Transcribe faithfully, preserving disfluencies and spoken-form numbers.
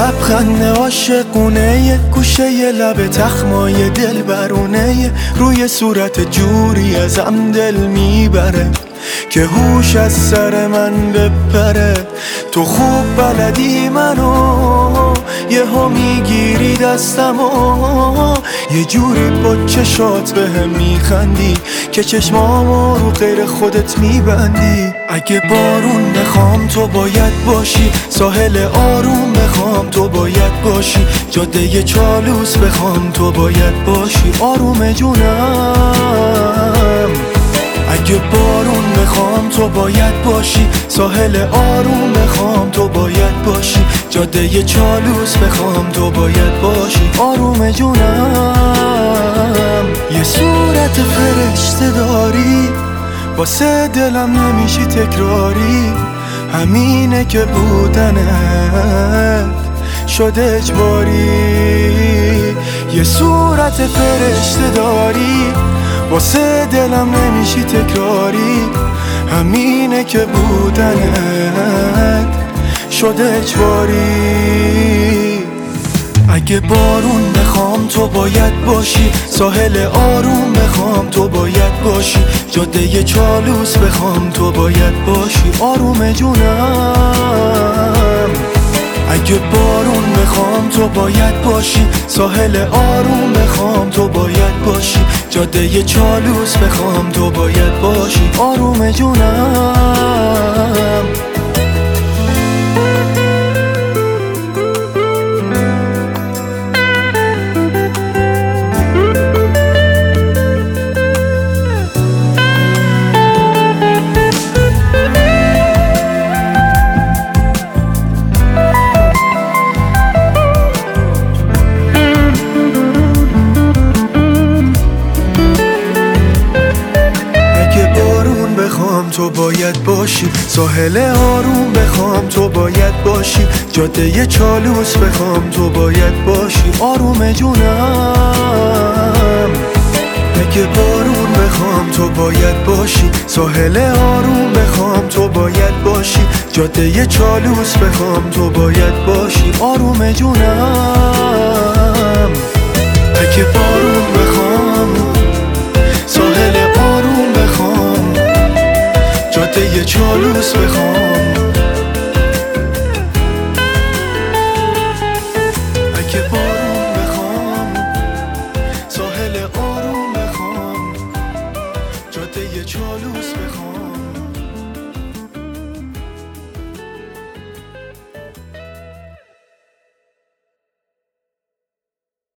لبخند عاشقونه، یه گوشه یه لب تخمای دل برونه، روی صورت جوری ازم دل میبره که هوش از سر من بپره. تو خوب بلدی منو، یه ها میگیری دستمو، یه جوری با چشات بهم میخندی که چشمامو رو غیر خودت میبندی. اگه بارون بخوام تو باید باشی، ساحل آروم بخوام تو باید باشی، جاده چالوس بخوام تو باید باشی، آروم جونم. اگه بارون بخوام تو باید باشی، ساحل آروم بخوام تو باید باشی، جاده چالوس بخوام تو باید باشی، آروم جونم. یه صورت فرشته داری، واسه دلم نمیشی تکراری، همینه که بودنت شده اجباری. یه صورت فرشته داری، واسه دلم نمیشی تکراری، همینه که بودنت شده اجباری. اگه بارون بخوام تو باید باشی، ساحل آروم بخوام تو باید باشی، جاده چالوس بخوام تو باید باشی، آروم جونم. اگه بارون بخوام تو باید باشی، ساحل آروم بخوام تو باید باشی، جاده چالوس بخوام تو باید باشی، آروم جونم. تو باید باشی، ساحل آروم بخوام تو باید باشی، جاده چالوس بخوام تو باید باشی، آروم جونم. اگه بارون بخوام تو باید باشی، ساحل آروم بخوام تو باید باشی، جاده چالوس بخوام تو باید باشی، آروم جونم. اگه بارون بخوام، ساحل آروم بخوام، جاده چالوس بخوام